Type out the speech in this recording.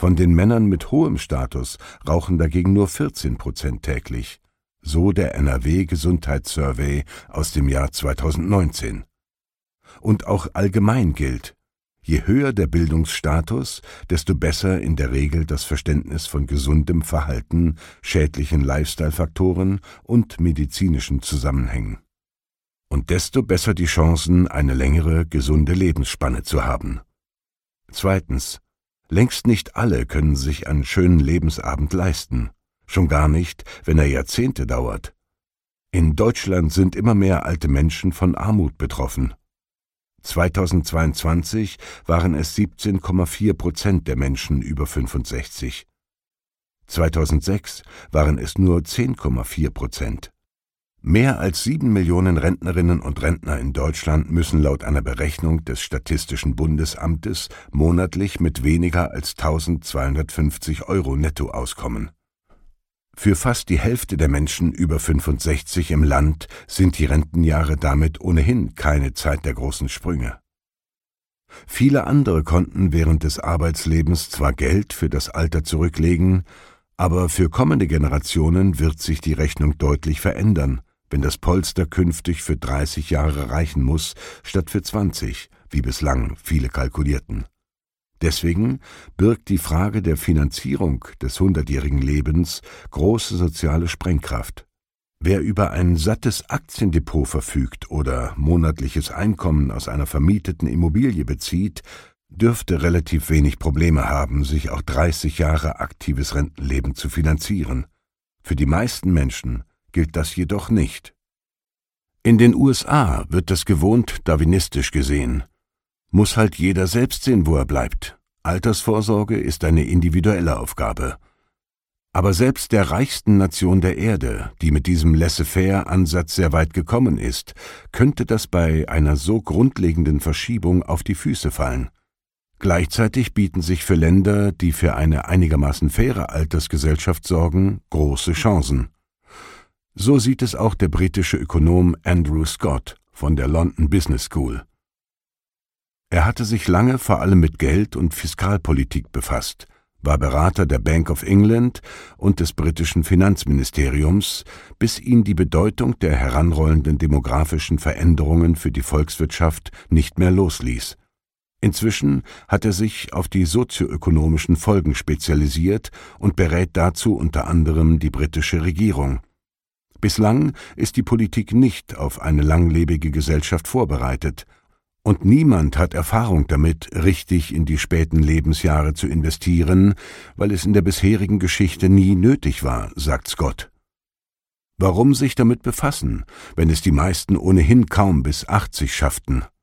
Von den Männern mit hohem Status rauchen dagegen nur 14% täglich, so der NRW-Gesundheitssurvey aus dem Jahr 2019. Und auch allgemein gilt: Je höher der Bildungsstatus, desto besser in der Regel das Verständnis von gesundem Verhalten, schädlichen Lifestyle-Faktoren und medizinischen Zusammenhängen. Und desto besser die Chancen, eine längere, gesunde Lebensspanne zu haben. Zweitens: Längst nicht alle können sich einen schönen Lebensabend leisten, schon gar nicht, wenn er Jahrzehnte dauert. In Deutschland sind immer mehr alte Menschen von Armut betroffen. 2022 waren es 17,4% der Menschen über 65. 2006 waren es nur 10,4%. Mehr als 7 Millionen Rentnerinnen und Rentner in Deutschland müssen laut einer Berechnung des Statistischen Bundesamtes monatlich mit weniger als 1.250 € netto auskommen. Für fast die Hälfte der Menschen über 65 im Land sind die Rentenjahre damit ohnehin keine Zeit der großen Sprünge. Viele andere konnten während des Arbeitslebens zwar Geld für das Alter zurücklegen, aber für kommende Generationen wird sich die Rechnung deutlich verändern, wenn das Polster künftig für 30 Jahre reichen muss, statt für 20, wie bislang viele kalkulierten. Deswegen birgt die Frage der Finanzierung des 100-jährigen Lebens große soziale Sprengkraft. Wer über ein sattes Aktiendepot verfügt oder monatliches Einkommen aus einer vermieteten Immobilie bezieht, dürfte relativ wenig Probleme haben, sich auch 30 Jahre aktives Rentenleben zu finanzieren. Für die meisten Menschen gilt das jedoch nicht. In den USA wird das gewohnt darwinistisch gesehen. Muss halt jeder selbst sehen, wo er bleibt. Altersvorsorge ist eine individuelle Aufgabe. Aber selbst der reichsten Nation der Erde, die mit diesem Laissez-faire-Ansatz sehr weit gekommen ist, könnte das bei einer so grundlegenden Verschiebung auf die Füße fallen. Gleichzeitig bieten sich für Länder, die für eine einigermaßen faire Altersgesellschaft sorgen, große Chancen. So sieht es auch der britische Ökonom Andrew Scott von der London Business School. Er hatte sich lange vor allem mit Geld- und Fiskalpolitik befasst, war Berater der Bank of England und des britischen Finanzministeriums, bis ihn die Bedeutung der heranrollenden demografischen Veränderungen für die Volkswirtschaft nicht mehr losließ. Inzwischen hat er sich auf die sozioökonomischen Folgen spezialisiert und berät dazu unter anderem die britische Regierung. Bislang ist die Politik nicht auf eine langlebige Gesellschaft vorbereitet, und niemand hat Erfahrung damit, richtig in die späten Lebensjahre zu investieren, weil es in der bisherigen Geschichte nie nötig war, sagt Scott. Warum sich damit befassen, wenn es die meisten ohnehin kaum bis 80 schafften?